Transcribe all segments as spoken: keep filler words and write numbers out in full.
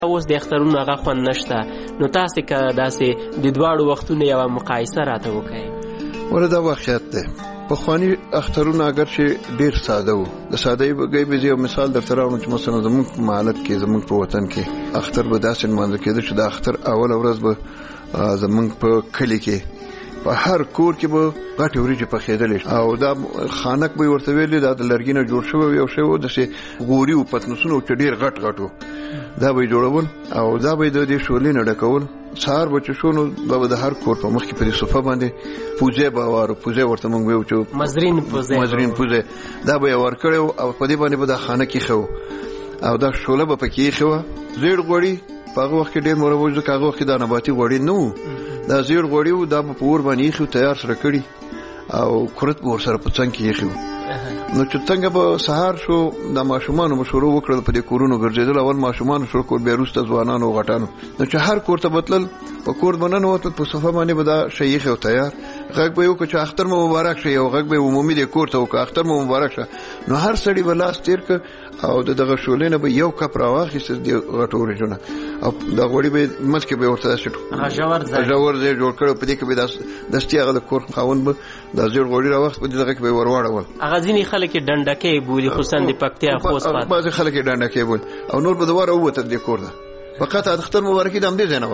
اوس د اخترونو هغه خوند نشته، نو تاسې که داسې د دواړو وختونو یوه مقایسه راته وکړئ. ولې دا واقعیت دی، پخواني اخترونه اگر چې ډېر ساده وو، د سادهۍ بګۍ به زه یو مثال درته راوړم چې مثلا زموږ په مالت کې زموږ په وطن کې اختر به داسې لمانځل کېده چې د اختر اوله ورځ به زموږ په کلي کې په هر کور کې به غټې وریجې پخېدلې او دا خانک به یې ورته ویلې دا د لرګي نه جوړ شوی یو شی و، داسې غوري و پتنوسونه و چې ډېر غټ غټ و، دا به یې جوړول او دا به یې د دې شولې نه ډکول. سهار به چې شو نو دا به د هر کور په مخ کې په دې صفه باندې پوزې به وارو پوزې ورته موږ ویو چې مزرین پوزې مزرین پوزې دا به یې ورکړی او په دې باندې به دا خانک ایښی و او دا شوله به پکې ایښې وه. زیړ غوړي په هغه وخت کې ډېر مروج ځکه هغه وخت کې دا نباتي غوړي نه وو، دا زیړ غوړي وو، دا به په اور باندې ایښي وو تیار سره کړي او کورت به ورسره په څنګ کې ایښي وو. نو چې څنګه به سهار شو د ماشومانو به شروع وکړل په دې کورونو ګرځېدل، اول ماشومانو شروع کړل، بیا وروسته ځوانانو او غټانو. نو چې هر کور ته به تلل په کور به ننوتل، په صفه باندې به دا شی ایښی او تیار، غږ به یې وکړه چې اختر مو مبارک شه، یو غږ به یې عمومي دې کور ته وکړه اختر مو مبارک شه. نو هر سړي به لاس تېر کړ او د دغه شولې نه به یو کپ راواخیست د غټو وریجو نه او دا غوړي به منځ کې به یې ورته داسې ژور ځای جوړ کړی، په دې کې به یې دستي هغه د کور خاوند به دا زیړ غوړي راواخیست، په دې دغه کې به یې ور واړول. هغه ځینې خلک یې ډنډکۍ بولي، خصوصا د پکتیا خوست خوا بعضې خلک یې ډنډکۍ بولي او نور به دوباره ووتل دې کور ته. فقط اختر مبارکي د همدې ځای نه وه،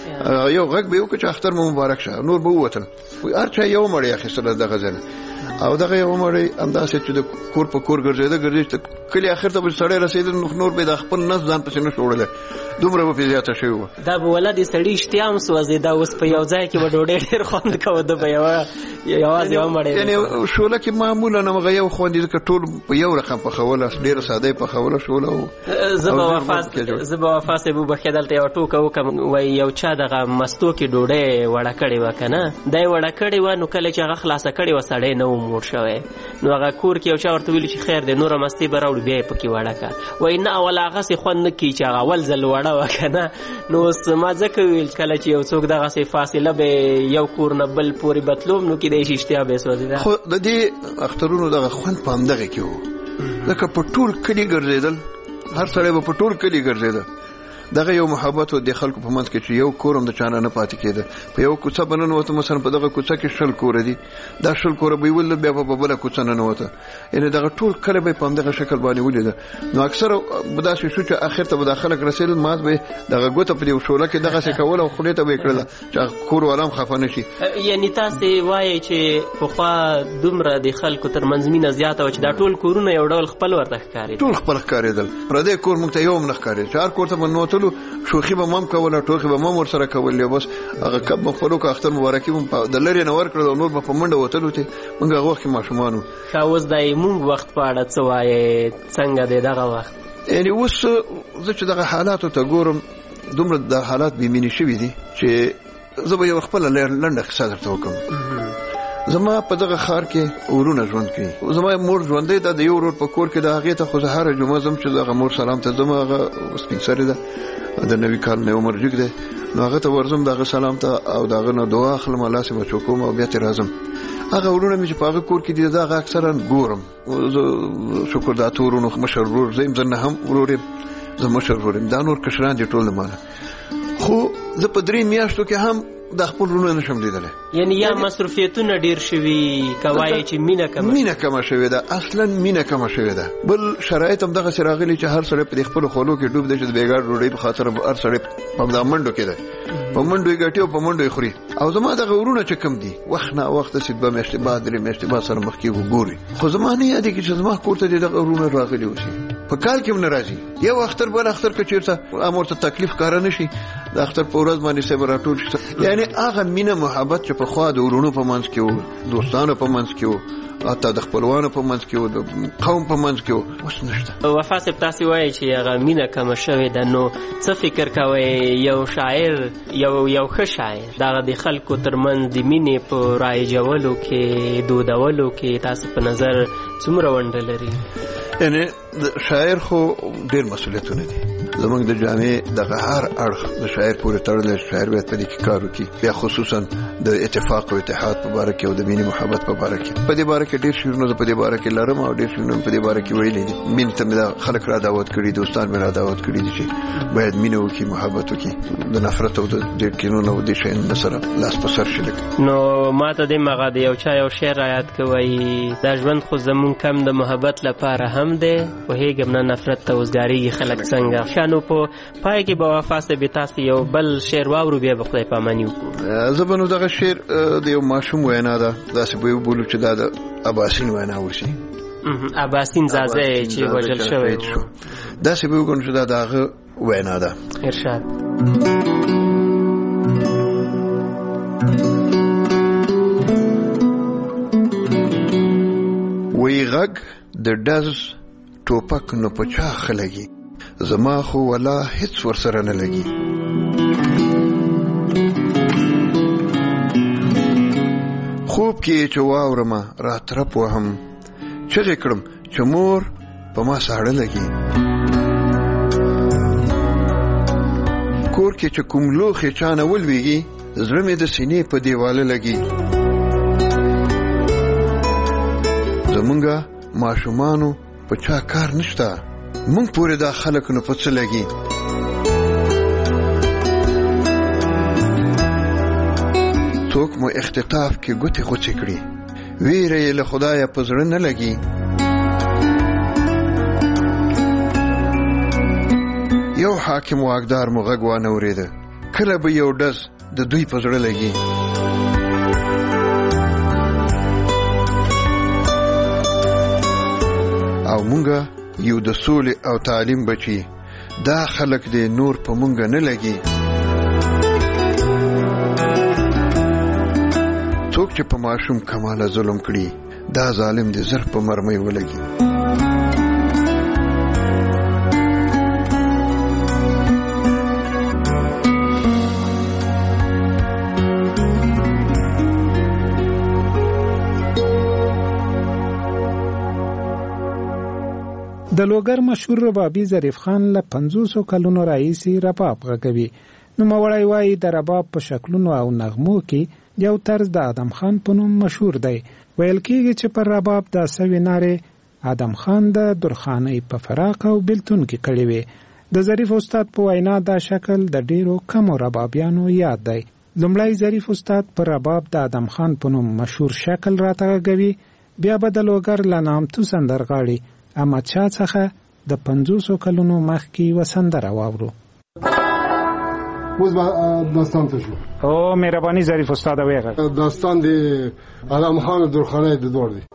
یو غږ به یې وکړه چې اختر مو مبارک شه، نور به ووتل. هر چا یو مړۍ اخیستله دغه ځای نه او دغه یو مړۍ همداسې چې د کور په کور ګرځېده ګرځېد چې کلي اخر ته به سړی رسېده نور به یې د خپل نس ځان پسې نه شو وړلی، دومره به پرې زیاته شوې وه. دا به ولا د سړي اشتیا هم سوځېده، اوس په یو ځای کې به ډوډۍ ډېر خوند کوه، ده به یوه یوازې یوه مړۍ یعنې شوله کې معمولا همغه یو خوند ځکه ټول په یو رقم پخوله، ډېره ساده یې پخوله شوله. زه به وفا زه به وفا صاحب وبښې دلته یوه ټوکه وکړم، وایي یو چا دغه مستو کې ډوډۍ وړه کړې وه که نه، دا یې وړه کړې وه، نو کله چې هغه خلاصه کړې وه سړی نه و موړ شوی، نو هغه کور کې یو چا ورته ویلي چې خیر دی نوره مستې به راوړو بیا یې پکې وړه کړه. وایي نه اول هغسې خوند نه کوي چې هغه اول ځل وړه وه که نه. نو اوس ما ځکه ویل کله چې یو څوک دغسې فاصله به یو کور نه بل پورې بتلوم نو کیدای شي اشتیا به یې سوځېده. خو د دې اخترونو دغه خوند په همدغه کې و، ځکه په ټول کلي ګرځېدل، هر سړی به په ټول کلي ګرځېده. دغه یو محبت و د خلکو په منځ کې چې یو کور هم د چا نه پاتې کېده. په یو کوڅه به ننوته، مثلا په دغه کوڅه کې شل کوره دي، دا شل کوره به یې ولید بیا به په بله کوڅه ننوته، یعنې دغه ټول کلی به یې په همدغه شکل باندې ولیده. نو اکثره به داسې شو چې اخر ته به دا خلک رسېدل، ماز به یې دغه ګوته په دې شوله کې دغسې کوله او خولې ته به یې کړله چې کور والا هم خفه نه شي. یعنې تاسې وایئ چې پخوا دومره د خلکو تر منځ مینه زیاته وه چې دا ټول کورونه یو ډول خپل ورته ښکارېدل، ټول خپل ښکارېدل، پردی کور موږ ته یو هم نه ښکارېد چې هر کور ته به ننوتلو شوخي به مم کوله، ټوخي به مم ورسره کولې، بس هغه کب به خپلو که اختر مبارکي به د لرې نه ورکړل او نور به په منډه وتلو چې موږ هغه وخت کې ماشومان وو. ښه اوس د موږ وخت په اړه څه وایې، څنګه دی دغه وخت؟ یعنې اوس زه چې دغه حالاتو ته ګورم دومره د حالات بېمینې شوي دي چې زه به یو خپله لنډه کیسه درته وکړم. زما په دغه ښار کې ورونه ژوند کوي، زما مور ژوندی ده، د یو ورور په کور کې د هغې ته خو زه هره جمعه ځم چې دغه مور سلام ته ځم، هغه سپین سرې ده، د نوي کال نه عمر جګ دی، نو هغه ته ورځم د هغه سلام ته او د هغه نه دعا اخلم، الله سې بچو کوم او بیا ترې راځم. هغه ورونه مې چې په هغه کور کې دي د هغه اکثرا ګورم، زه شکر د اته ورونو مشر ورور زه یم، زه نهم ورور یم، زه مشر ورور یم، دا نور کشران دي ټول د مانه. خو زه په درې میاشتو کې هم د خپل ورونه نشم لیدلی. یعنې یا مصروفیتونه ډېر شوي که وایې چې مینه کمه مینه کمه شوې ده، اصلا مینه کمه شوې ده. بل شرایط هم دغسې راغلي چې هر سړی په دې خپلو خولو کې ډوب دی چې د بېګار ډوډۍ په خاطر هر سړی په همدا منډو کې دی، په منډو یې ګټي او په منډو یې خوري. او زما دغه ورونه چې کوم دي وخت نه وخت داسې دوه میاشتې بعد درې میاشتې بعد سره مخ کېږو ګوري، خو زما نه یادېږي چې زما کور ته دې دغه ورونه راغلي اوسي، په کال کې هم نه راځي. یو اختر بل اختر که چېرته هم ورته تکلیف ښکاره نه شي، د اختر په ورځ باندې صاحب راټول شي. یعنې هغه مینه محبت چې پخوا د ورونو په منځ کې وو، دوستانو په منځ کې وو، حتی د خپلوانو په منځ کې وو، د قوم په منځ کې وو، اوس نشته. وفا صاحب تاسې وایئ چې هغه مینه کمه شوې ده، نو څه فکر کوئ یو شاعر یو یو ښه شاعر دغه د خلکو تر منځ د مینې په رایجولو کې دودولو کې تاسې په نظر څومره ونډه لري؟ یعنې شاعر خو ډېر مسؤلیتونه دي، زمونږ د جامع دغه هر اړخ د شاعر پورې تړلی، شاعر باید په دې کې کار وکړي، بیا خصوصا د اتفاق او اتحاد په باره کې او د مینې محبت په باره کې. په دې باره کې ډېر شعرونه زه په دې باره کې لرم او ډېر شعرونه په دې باره کې ویلي دي. مینې ته مې دا خلک را دعوت کړي، دوستان مې را دعوت کړي دي چې باید مینه وکړي، محبت وکړي، د نفرت او د دې کینونو او دې شیانو سره لاس په سر شي. نو ما ته د مغه د یو چا یو شعر یاد کوي، دا ژوند خو زمون کم د محبت لپاره هم دی، وهېږم نه نفرت ته اوسګارېږي خلک څنګه. شانو په پای کې به وفا صاحب تاسو یو بل شعر واورو، بیا به خدای پاماني وکړو. زه به نو دغه شعر د یو ماشوم وینا ده، داسې به وبولو چې دا د اباسین وینا وشي. اباسین زازی چې وژل شوی و، داسې به وګڼو چې دا د هغه وینا ده. ارشاد. وی غږ د ډز ټوپک نو په چا خلګي، زما خو ولا هیڅ ورسره نه لګي. خوب کې چې واورم را ترپ وهم، چغې کړم چې مور په ما ساړه لګي. کور کې چې کوم لوښي چانه ولویږي، زړه مې د سینې په دیواله لګي. زمونږه ماشومانو په چا کار نشته، مونږ پورې دا خلک نو په څه لګي. څوک مو اختطاف کې ګوتې غوڅې کړي، ویره یې له خدایه په زړه نه لګي. یو حاکم واکدار مو غږ وانه اورېده، کله به یو ډز د دوی په زړه لګي. او مونږه یو د سولې او تعلیم بچي، دا خلک دې نور په مونږه نه لګي. څوک چې په ماشوم کماله ظلم کړي، دا ظالم دې زر په مرمۍ ولګي. د لوګر مشهور ربابي ظریف خان له پنځوسو کلونو راهیسې رباب غږوي. نوموړی وایي د رباب په شکلونو او نغمو کې یو طرز د ادم خان په نوم مشهور دی. ویل کېږي چې پر رباب د سوي نارې ادم خان د درخانۍ په فراق او بلتون کې کړې وې. د ظریف استاد په وینا دا شکل د ډیرو کمو ربابیانو یاد دی. لومړی ظریف استاد پر رباب د ادم خان په نوم مشهور شکل راته غږوي، بیا به د لوګر له نامتو سندرغاړي احمد شاه څخه د پنځوسو کلونو مخکې یوه سندره واورو. اوس به داستان ته شو. او مهرباني ظریف استاد ویغه. داستان د ادم خان درخانۍ د دور دی.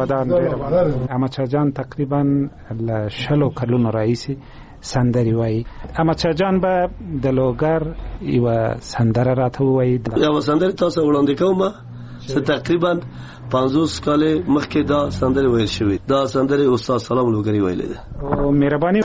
ودان احمد شاه جان تقریبا له شلو کلونو راهیسې سندرې وایي. احمد شاه جان به د لوګر یوه سندره راته ووایي. یوه سندرې تاسو وړاندې کوم چې تقریبا پنځوس کال مخکې دا سندرې ویل شوې. دا سندرې استاد سلام لوګري ویلې ده. او مهرباني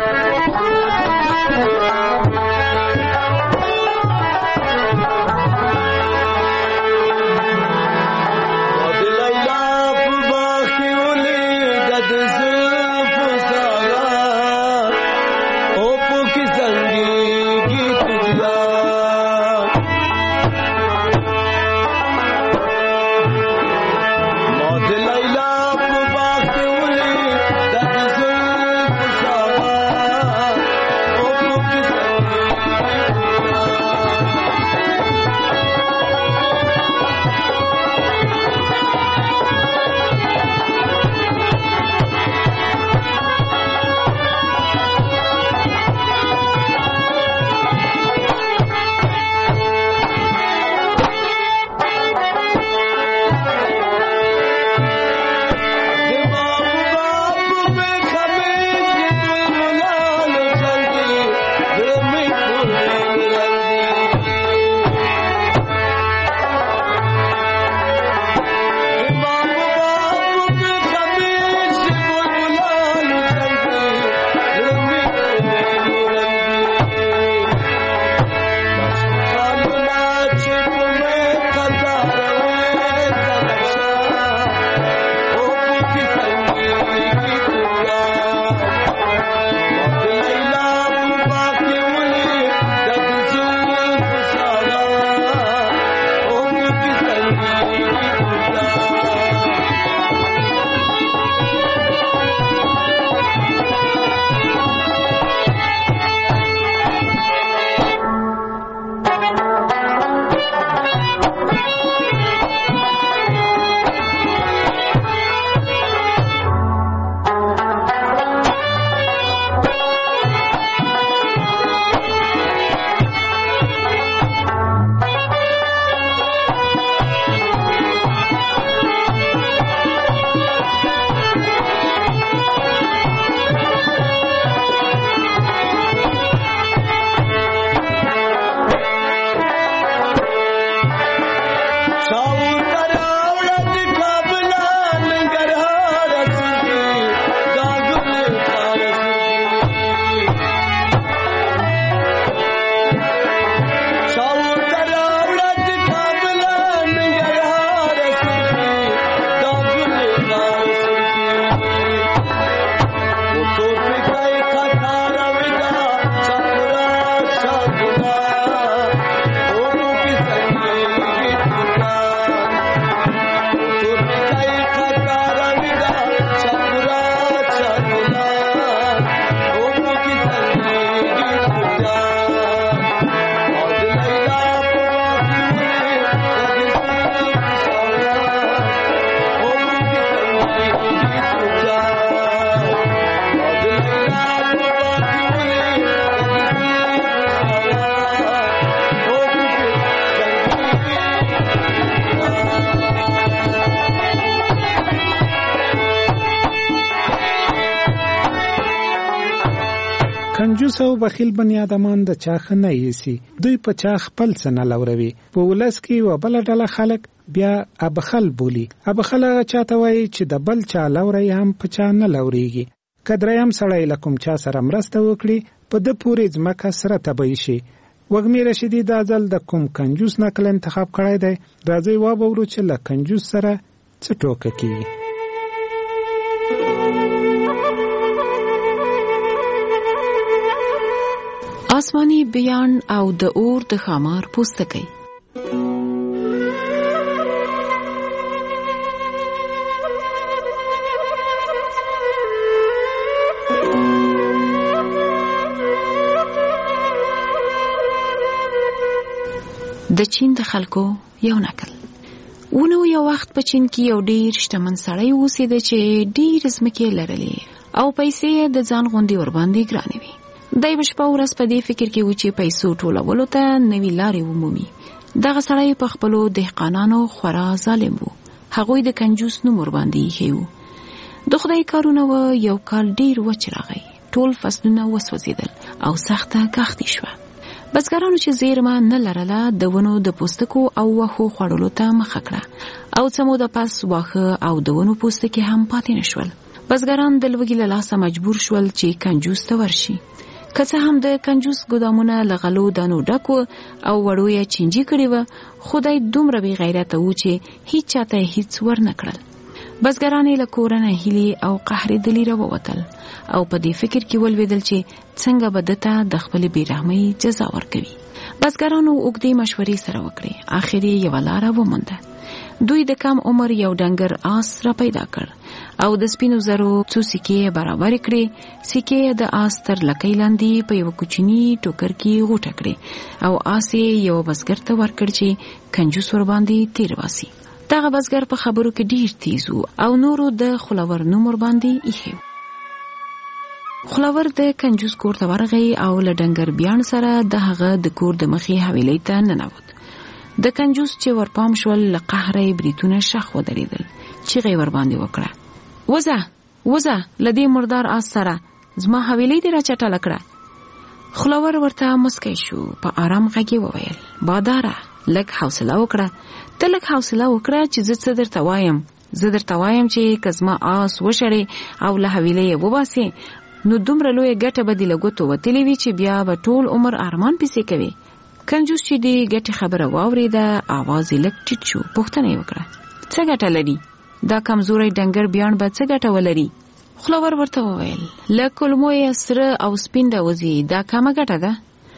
کنجوس او بخیل بنی آدمان د چا ښه نه ایسي. دوی په چا خپل څه نه لوروي. په ولس کې یوه بله ډله خلک بیا ابخل بولي. ابخل هغه چا ته وایي چې د بل چا لوری هم په چا نه لوریږي. که دریم سړی له کوم چا سره مرسته وکړي په ده پورې ځمکه سره تبی شي. وږمې رشیدي دا ځل د کوم کنجوس نقل انتخاب کړی دی. راځئ وبورو چې له کنجوس سره څه ټوکه کیږي. آسمانی بیان او د اور د خامار پوستکی. د چین د خلکو یو نکل. ونو یو وخت په چین کې یو ډیر شتمن سړی اوسېده چې ډیر ځمکې لرلې او پیسې د ځان غوندې ورباندې ګرانې وې. دی به شپه ورځ په دې فکر کې و چې پیسو ټولولو ته نوې لارې ومومي. دغه سړی په خپلو دهقانانو خورا ظالم و. هغوی د کنجوس نوم ورباندې ایښی و. د خدای کارونه و یو کال ډیر وچ راغی، ټول فصلونه وسوځیدل او سخته کښتۍ شوه. بزګرانو چې زیرمه نه لرله د ونو د پوستکو او واښو خوړلو ته مخه کړه او څه موده پس واښه او د ونو پوستکي هم پاتې نه شول. بزګران د لوږې له لاسه مجبور شول چې کنجوس ته ورشي. که څه هم د کنجوس ګودامونه له غلو دانو ډک و او وړو یې چینجي کړي وه، خدای دومره بې غیرته و چې هیڅ چاته هیڅ ور نه کړل. بزګران یې له کوره نه هیلې او قهرېدلي راووتل او په دې فکر کې ولوېدل چې څنګه به ده ته د خپلې بېرحمۍ جزا ورکوي. بزګرانو اوږدې مشورې سره وکړې، آخر یې یوه لاره ومونده. دوی د کم عمر یو ډنګر آس را پیدا کړ او د سپینو زرو څو سکې برابر کړې. سکې د آس تر لکۍ لاندې په یو کوچني ټوکر کې غوټه کړې او آس یې یو بزګر ته ورکړ چې کنجوس ور باندې تیر واسي. دغه بزګر په خبرو کې ډیر تیز و او نورو د خلور نوم ور باندې ایښی. خلور د کنجوس کور ته ورغی او له ډنګر بیان سره د هغه د کور د مخې حویلۍ ته ننوت. د کنجوس چې ورپام شول له قهره یې بریتونه شخ ودرېدل. چیغې ور باندې وکړه، وزه وزه له دې مردار آس سره زما حویلۍ دې را چټله کړه. خلور ورته مسکی شو، په آرام غږ یې وویل، باداره لږ حوصله وکړه، ته لږ حوصله وکړه چې زه څه درته وایم. زه درته وایم چې که زما آس وشړې او له حویلۍ یې وباسې نو دومره لویه ګټه به دې له ګوتو وتلې وي چې بیا به ټول عمر ارمان پسې کوي. کنجوس چې دې ګټې خبره واورېده آواز یې لږ ټیټ شو. پوښتنه یې وکړه، څه ګټه لري؟ دا کمزوری ډنګر بیان به څه ګټه ولري؟ خلور ورته وویل، له کلمو یې سره او سپین ډوزي، دا کمه ګټه ده.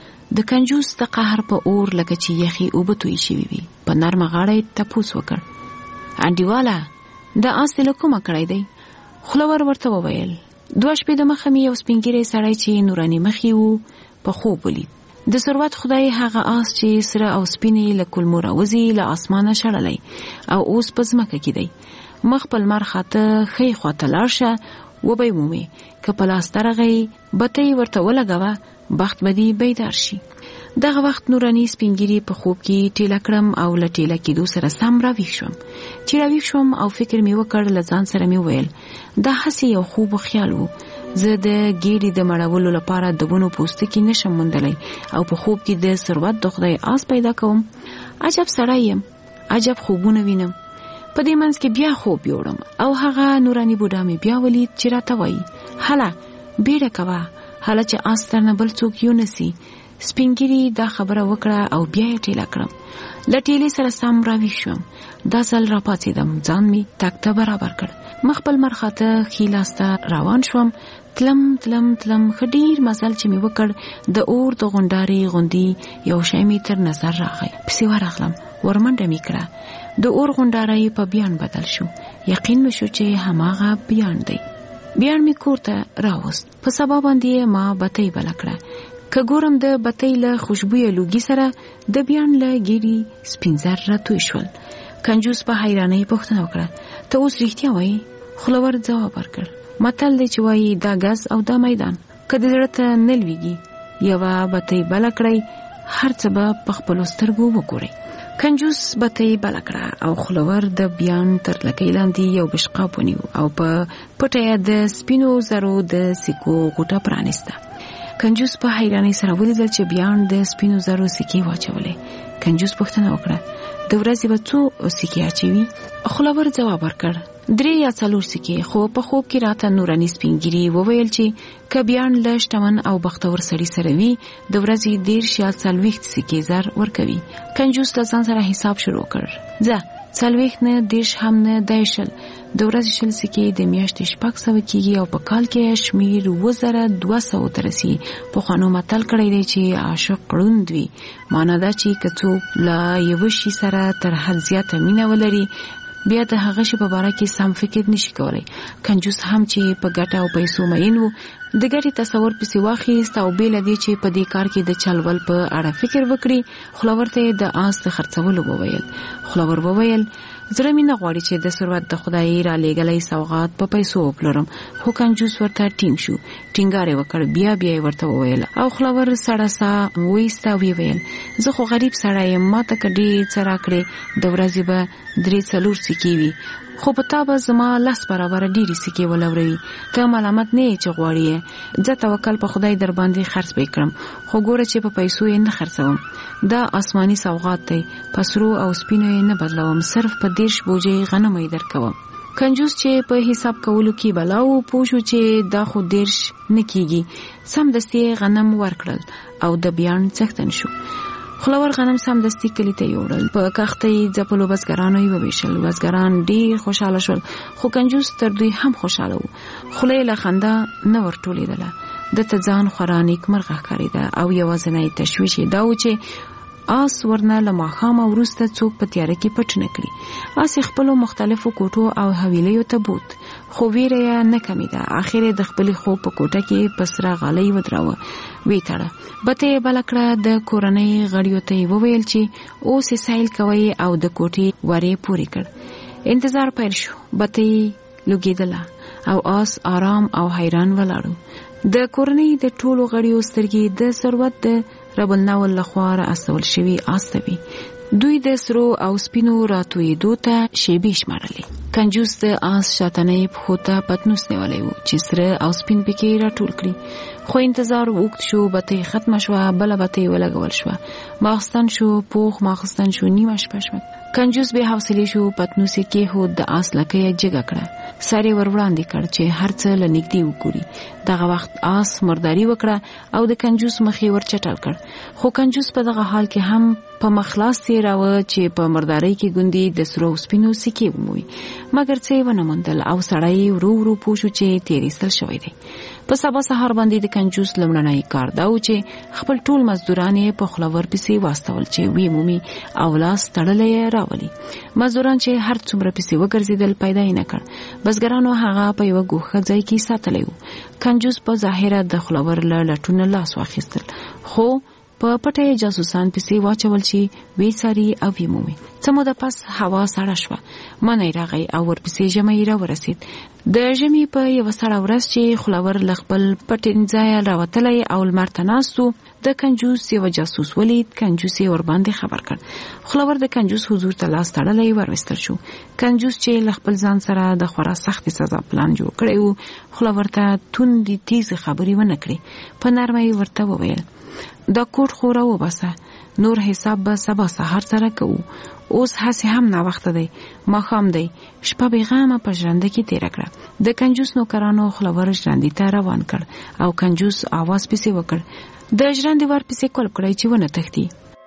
د کنجوس د قهر په اور لکه چې یخي اوبه توی شوي وي. په نرمه غاړه یې تپوس وکړ، انډیواله دا آس دې له کومه کړی دی؟ خلور ورته وویل، دوه شپې د مخه مې یو سپین ږیری سړی چې نوراني مخې و په خوب ولید. د ثروت خدای هغه آس چې سره او سپینې له کلمو راوځي له اسمانه شړلی او اوس په ځمکه کې دی. مخ په لمر خاته ښۍ خواته لاړ شه، وبه یې مومې. که په لاس ترغی بته یې ورته ولګوه، بخت به دې بیدار شي. دغه وخت نوراني سپین ږیري په خوب کې ټیله کړم او له ټیله کېدو سره سم راویښ شوم. چې راویښ شوم او فکر مې وکړ، له ځان سره مې وویل دا هسې یو خوب و خیال و. زه د ګیډې د مړولو لپاره د ونو پوستکي نشم موندلی او په خوب کې د ثروت د خدای آس پیدا کوم. عجب سړی یم، عجب خوبونه وینم. په دې منځ کې بیا خوب یوړم او هغه نوراني بوډا مې بیا ولید چې راته وایي، هله بیړه کوه، هله چې آس درنه بل څوک یو نسی. سپین ږیري دا خبره وکړه او بیا یې ټیله کړم. له ټیلې سره سم راویښ شوم. دا ځل راپاڅېدم، ځان مې تک ته برابر کړ، مخ په لمر خاته ښي لاس ته روان شوم. تلم تلم تلم ښه ډیر مزل چې مې وکړ. د اور د غونډارې غوندې یو شی مې تر نظر راغی، پسې ورغلم، ورمنډه مې کړه. د اور غونډاره په بیان بدل شو. یقین مې شو چې هماغه بیان دی. بیان مې کور ته راوست. په سبا باندې ما بتۍ بله کړه. که ګورم د بتۍ له خوشبویه لوګي سره د بیان له ګیډي سپین زر راتوی شول. کنجوس په حیرانۍ پوښتنه وکړه، ته اوس رښتیا وایي؟ خلور ځواب ورکړ، متل دی چې وایي دا ګز او دا میدان، که د زړه ته نه لویږي یوه بتۍ بله کړئ، هر څه به په خپلو سترګو وګورئ. کنجوس بتۍ بله کړه او خلور د بیان تر لکۍ لاندې یو بشقاب ونیو او په پټه د سپینو زرو د سکو غوټه پرانیسته. کنجوس په حیرانۍ سره ولیدل چې بیان د سپینو زرو سکې واچولې. کنجوس پوښتنه وکړه، د ورځې به څو سکې اچوي؟ خلور ځواب ورکړ، درې یا څلور سکې. خو په خوب کې راته نوراني سپین ږیري وویل چې که بیان له شتمن او بختور سړي سره وي د ورځې دېرش یا څلوېښت سکې زر ورکوي. کنجوس له ځان سره حساب شروع کړ، ځه څلوېښت نه دېرش هم نه دی شل، د ورځې شل سکې د میاشتې شپږ سوه کېږي او په کال کې شمېر اووه زره دوه سوو ته رسي. پخوانو متل کړی دی چې عاشق ړوند وي، معنا دا چې که څوک له یوه شي سره تر حد زیاته مینه ولري بیا د هغه شي په باره کې سم فکر نشي کولی. کنجوس هم چې په ګټه او پیسو مین و د ګټې تصور پسې واخیست او بې له دې چې په دې کار کې د چلول په اړه فکر وکړي خلور ته د آس د خرڅولو وویل. خلور وویل زړه مې نه غواړي چې د ثروت د خدای را لېږلی سوغات په پیسو وپلورم، خو کنجوس ورته ټینګ شو. ټینګار یې وکړ، بیا بیا یې ورته وویل او خلور سړه ساه وایسته، ویې ویل زه خو غریب سړی یم، ما ته که ډېر څه راکړې د ورځې به درې څلور سکې وي، خو په تا به زما لس برابره ډېرې سکې ولوروي. ته ملامت نه یې چې غواړې یې، زه توکل په خدای در باندې خرڅ به کړم، خو ګوره چې په پیسو یې نه خرڅوم. دا آسماني سوغات دی، په سرو او سپینو یې نه بدلوم، صرف په دېرش بوجۍ غنم یې درکوم. کنجوس چې په حساب کولو کې بلاو پوه شو چې دا خو دېرش نه کېږي، سمدستي یې غنم ورکړل او د بیان څښتن شو. خلور غنم سمدستي کلي ته یوړل، په کښتۍ ځپلو بزګرانو یې وویشل. بزګران ډېر خوشحاله شول، خو کنجوس تر دوی هم خوشحاله و. خوله یې له خندا نه ورټولېدله، ده ته ځان خورا نیکمرغه ښکارېده او یوازینی تشویش یې دا و چې آس ورنه له ماښامه وروسته څوک په تیاره کې پټ نه کړي. آس یې خپلو مختلفو کوټو او حویلیو ته بوت، خو ویره یې نه کمیده. آخر یې د خپلې خوب په کوټه کې په سره غالۍ ودراوه، ویې تړه، بته یې بله کړه. د کورنۍ غړیو ته یې وویل چې اوس یې سیل کوئ او د کوټې ور یې پورې کړ. انتظار پیل شو، بته یې لوګېدله او آس آرام او حیران ولاړو. د کورنۍ د ټولو غړیو سترګې د ثروت د رب النول لخوا را استول شوي آس ته وي. دوی د سرو او سپینو راتویدو ته شیبې شمارلې. کنجوس د آس شاتنۍ پښو ته پتنوس نیولی و چې سره او سپین پکې راټول کړي، خو انتظار اوږد شو. بتۍ ختمه شوه، بله بتۍ ولګول شوه. ماخستن شو، پوخ ماخستن شو، نیمه شپه شوه. کنجوس بې حوصلې شو، پتنوس یې کېښود، د آس لکۍ یې جګه کړه، سر یې ور وړاندې کړ چې هر څه له نږدې وګوري. دغه وخت آس مرداري وکړه او د کنجوس مخ یې ور چټل کړ، خو کنجوس په دغه حال کې هم په مخلاص تېراوه چې په مردارۍ کې ګوندې د سرو او سپینو سکې ومومي، مګر څه یې ونه موندل او سړی ورو ورو پوه شو چې تېرېستل شوی دی. په سبا سهار باندې د کنجوس لومړنی کار دا و چې خپل ټول مزدوران یې په خلور پسې واستول چې ویې مومي او لاس تړلی یې راولي. مزدوران چې هر څومره پسې وګرځېدل پیدا یې نه کړ. بزګرانو هغه په یوه ګوښه ځای کې ساتلی و. کنجوس په ظاهره د خلور له لټونه لاس واخیستل، خو په پټه جاسوسان پسې واچول چې وی ساري او وی مومي. څه موده پس هوا سړه شوه، منی راغی او ورپسې ژمی را ورسید. د ژمي په یوه سړه ورځ چې خلور له خپل پټنځایه راوتلی او لمر ته ناست و، د کنجوس یوه جاسوس ولید. کنجوس یې ورباندې خبر کړ. خلور د کنجوس حضور ته لاس تړلی وروستل شو. کنجوس چې له خپل ځان سره د خورا سختې سزا پلان جوړ کړی و، خلور ته توندې تیزې خبرې ونه کړې. په نرمه یې ورته وویل دا کوټ خو را وباسه، نور حساب به سبا سهار سره کوو. اوس هسې هم ناوخته دی، ماښام دی، شپه بېغمه په ژرنده کې تېره کړه. د کنجوس نوکرانو خلور ژرندې ته روان کړ او کنجوس آواز پسې وکړ، د ژرندې ور پسې کلب کړی چې ونه تښتي.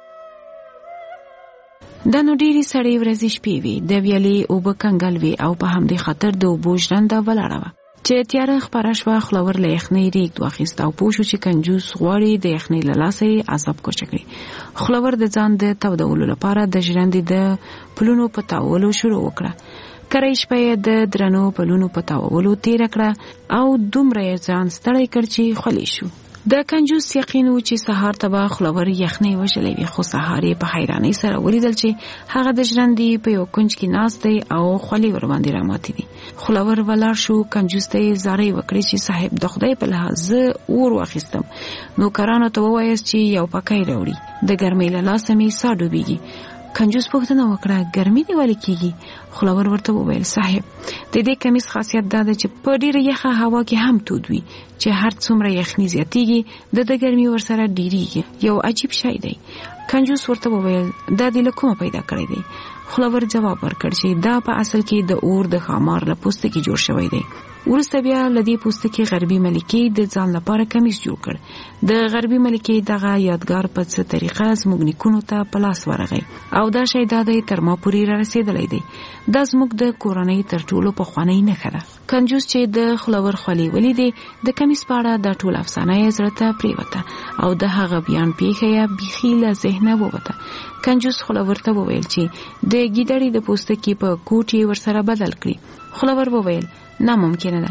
دا نو ډېرې سړې ورځې شپې وې، د ویالې اوبه کنګل وې او په همدې خاطر د اوبو ژرنده ولاړه وه. چې تیاره خپره شوه، خلور له یخنۍ ریږد واخیست او پوه شو چې کنجوس غواړي د یخنۍ له لاسه یې عذاب کوچه کړي. خلور د ځان د تودولو لپاره د ژرندې د پلونو په تاولو شروع وکړه. کری شپه یې د درنو پلونو په تاولو تیره کړه او دومره یې ځان ستړی کړ چې خولې شو. د کنجوس یقین و چې سهار ته به خلور یخنۍ وژلی وي، خو سهار یې په حیرانۍ سره ولیدل چې هغه د ژرندې په یو کونج کې ناست دی او خولې ورباندې راماتې دي. خلور ولاړ شو، کنجوس ته یې زارۍ وکړې چې صاحب د خدای په لحاظ زه اور واخیستم، نوکرانو ته ووایاست چې یو پکی راوړي، د ګرمۍ له لاسه مې ساه ډوبېږي. کنجوس پوښتنه وکړه ګرمي دې ولې کېږي؟ خلور ورته وویل صاحب د دې کمیس خاصیت دا ده چې په ډېره یخه هوا کې هم تود وي، چې هر څومره یخني زیاتېږي د ده ګرمي ورسره ډېرېږي، یو عجیب شی دی. کنجوس ورته وویل دا دې له کومه پیدا کړی دی؟ خلور جواب ورکړ چې دا په اصل کې د اور د خامار له پوستکي جوړ شوی دی. وروسته بیا له دې پوستکي غربي ملکې د ځان لپاره کمیس جوړ کړ. د غربي ملکې دغه یادګار په څه طریقه زموږ نیکونو ته په لاس ورغی او دا شی دا دی تر ما پورې را رسېدلی دی. دا زموږ د کورنۍ تر ټولو پخوانۍ نښه ده. کنجوس چې د خلور خولې ولیدې، د کمیس په اړه دا ټول افسانه یې زړه ته پرېوته او د هغه بیان پیښه یې بیخي له ذهنه ووته. کنجوس خلور ته وویل چې د ګیدړې د پوستکي په کوټ یې ورسره بدل کړي. خلور وویل ناممکنه ده،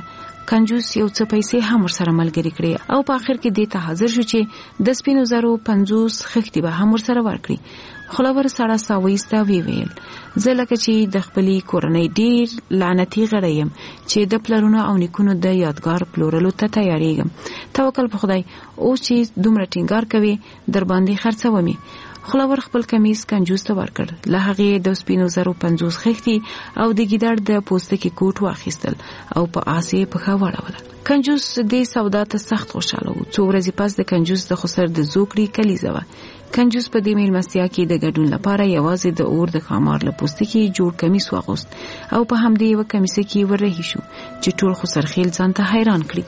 کنجوس یو څه پیسې هم ورسره ملګری کړي او په اخر کې دې ته حاضر شو چې د سپینو زرو پنځوس خښتې به هم ورسره ورکړي. خلاور سړه ساويستا وی ویل زه لکه چې د خپلې کورنۍ ډیر لعنتي غړی یم چې د پلرونو او نیکونو د یادګار پلورلو ته تیاریږم. توکل په خدای اوس چې دومره ټینګار کوي در باندې خرڅومې. خلاور خپل کمیس کنجوس ته ورکړ. له هغې د سپینو زرو پنځوس خښتې او د ګیدړ د پوستکي کوټ واخیستل او په آسې پښه واړوله. کنجوس دې سودا ته سخت خوشاله و. څو ورځې پس د کنجوس د خسر د زوکړي کلیزه وه. کنجوس په دې میلمستیا کې د ګډون لپاره یوازې د اور د خامار له پوستکي جوړ کمیس واغوست او په همدې یوه کمیسه کې وررهي شو چې ټول خسرخیل ځان ته حیران کړي.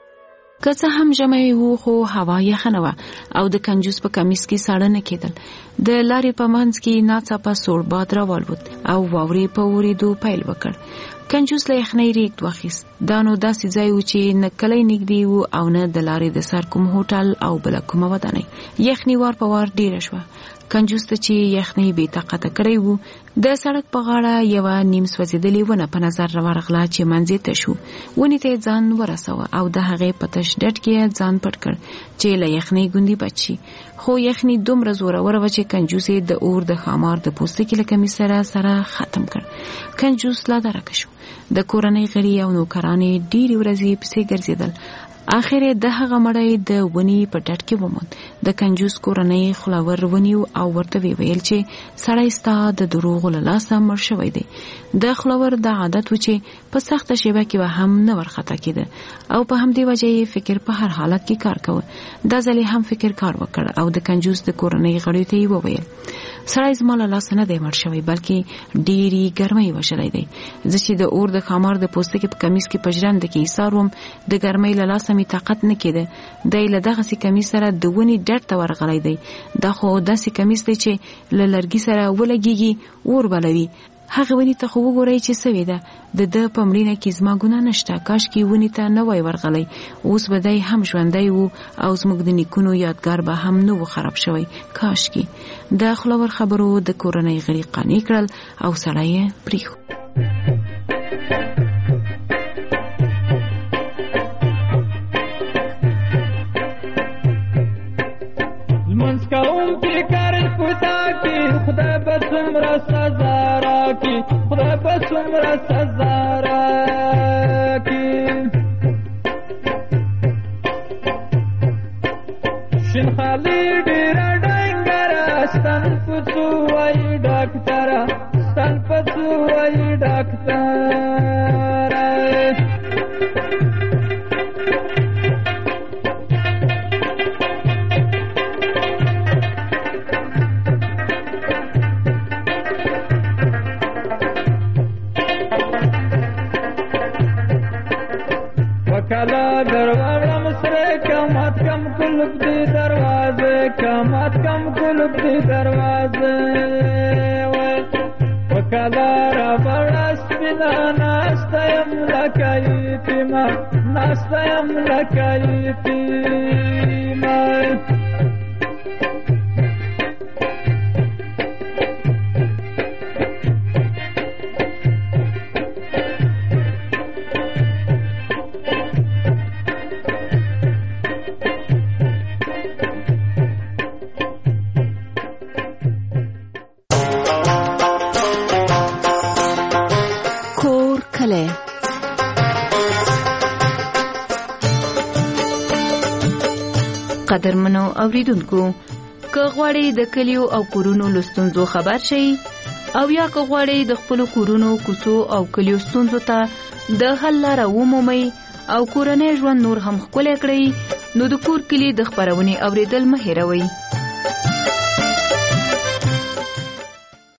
که څه هم ژمی و خو هوا یخه نه وه او د کنجوس په کمیس کې ساړه نه کېدل. د لارې په منځ کې ناڅاپه سوړ باد راوالوت او واورې په اورېدو پیل وکړ. کنجوس له یخنۍ ریږد واخیست. دا نو داسې ځای و چې نه کلی نږدې و او نه د لارې د سر کوم هوټل او بله کومه ودانۍ. یخنۍ وار په وار ډیره شوه. کنجوس ته چې یخنۍ بې طاقته کړی و د سړک په غاړه یوه نیم سوځېدلې ونه په نظر راورغله چې منځې ته شو. ونې ته یې ځان ورسوه او د هغې په تش ډډ کې ځان پټ کړ چې له یخنۍ ګوندې بچ شي. خو یخنۍ دومره زوروره وه چې کنجوس یې د اور د خامار د پوستکي له کمیس سره سره ختم کړ. کنجوس لا درکه شو. د کورنۍ غړي او نوکرانې ډېرې ورځې پسې ګرځېدل. آخر د هغه مړی د ونی په ډډ کې وموند. د کنجوس کورنۍ خلاور ونیو او ورته ویل چې سړی ستا د دروغو له لاسه مړ شوی دی. د خلاور د عادت و چې په سخته شیبه کې به هم نه ورخطا کېده او په همدې وجه یې فکر په هر حالت کې کار کوه. دا ځل هم فکر کار وکړ او د کنجوس د کورنۍ غړیو ته یې وویل سړی زما له لاسه نه دی مړ شوی بلکې ډېرې ګرمۍ وژلی دی. زه چې د اور د خامار د پوستکي په کمیس کې په ژرنده کې ایسار وم د ګرمۍ له لاسه مې طاقت نه کېده. دی له دغسې کمیس سره د ونې ډډ ته ورغلی دی. دا خو داسې کمیس دی چې له لرګي سره ولګېږي اور بلوي. هغې ونې ته خو وګورئ چې څه وې ده. د ده په مړینه کې زما ګناه نشته. کاشکې ونې ته نه وای ورغلی اوس به دی هم ژوندی و او زموږ د نیکونو یادګار به هم نه و خراب شوی. کاشکې. د خلاور خبرو د کورنۍ غړي قانع کړل او سړی یې پرېښود. خدای به څومره سزا راکړي خدای به څومره سزا راکړي. شین خالي ډېره ډنګره ستن په څو وایي ډاکټره ستن په څو وایي ډاکټره. کلا دروازه سره کمات کم کلب دی دروازه کمات کم کلب دی دروازه وکلا را برس بنا ناستیم لکایتی ما ناستیم لکایتی ما. قدرمنو اوریدونکو که غواړئ د کلیو او کورونو له ستونزو خبر شئ او یا که غواړئ د خپلو کورونو کوڅو او کلیو ستونزو ته د حل لاره ومومئ او کورنۍ ژوند نور هم ښکلی کړئ نو د کور کلي د خپرونې اوریدل مه هېروئ.